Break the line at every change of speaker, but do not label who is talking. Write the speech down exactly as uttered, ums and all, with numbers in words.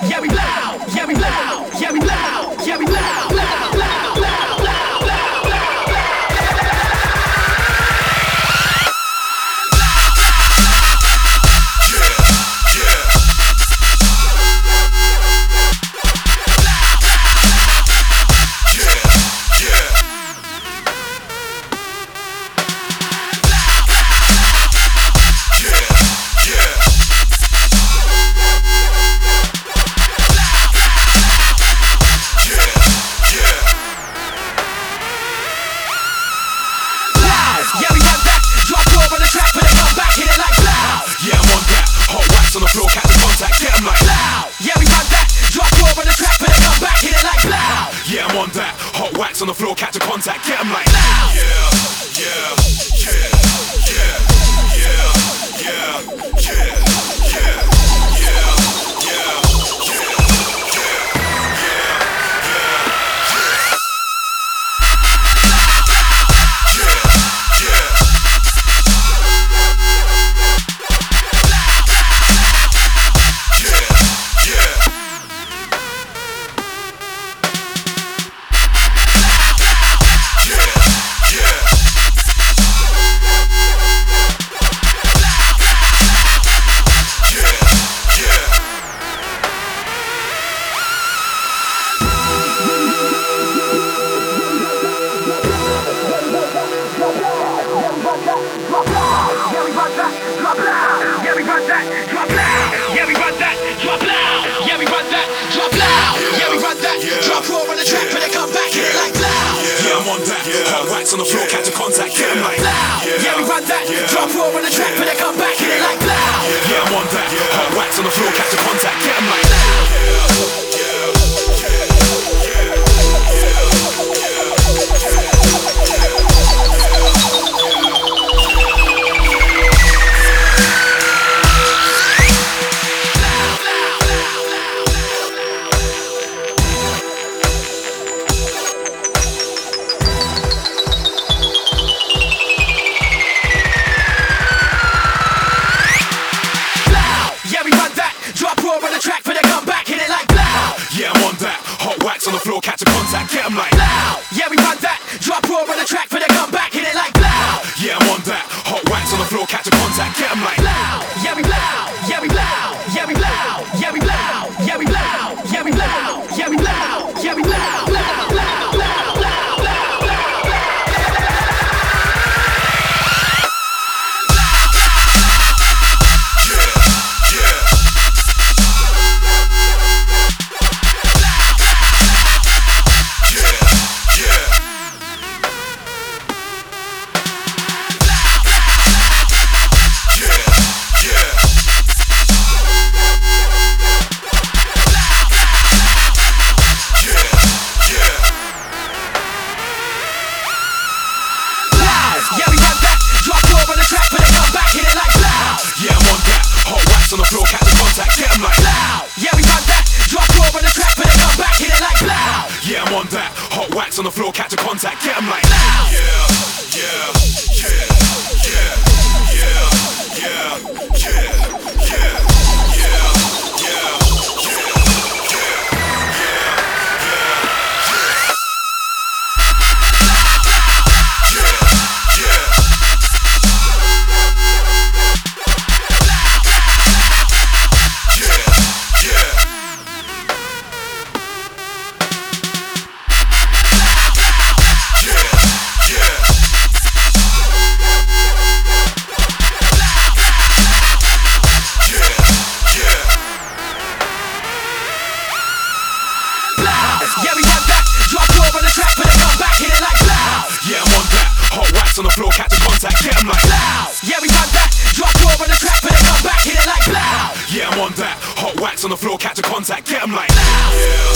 yeah we loud, yeah we loud, yeah we loud, yeah we loud, loud, loud, loud, loud, loud,
on the floor, catch the contact, get 'em like
loud. Yeah, we run that. Drop raw on the track, but they come back, hit it like loud.
Yeah, I'm on that. Hot wax on the floor, catch a contact, get 'em like
loud.
Yeah, yeah, yeah, yeah, yeah, yeah, yeah, yeah, yeah, yeah, on the floor, catch a contact, get 'em like
loud. Yeah, we run that. Drop raw on the track, but they come back, hit it like loud.
Yeah, I'm on that. Hot wax on the floor, catch a contact, get 'em like loud. On the floor, catch a contact, get 'em like
loud. Yeah, we run that. Drop raw on the track, but they come back, hit it like loud.
Yeah, I'm on that. Hot wax on the floor, catch a contact, get 'em like
loud. Yeah, we loud. Yeah, we loud. Yeah, we loud. Yeah, we loud. Yeah, we loud. Yeah, we loud. Yeah, we loud. Yeah, we loud. Loud, loud, loud, loud, loud, loud. On the floor, catch a contact, get 'em like
loud.
Yeah, we run that. Drop raw on the track, but they come back, hit it like loud.
Yeah, I'm on that. Hot wax on the floor, catch a contact, get 'em like loud. Yeah, yeah, yeah, yeah, yeah, yeah, yeah, yeah, yeah, yeah, on the floor, catch a contact, get 'em like
loud. Yeah, we run that. Drop raw on the track, but they come back, hit it like loud.
Yeah, I'm on that. Hot wax on the floor, catch a contact, get 'em like loud.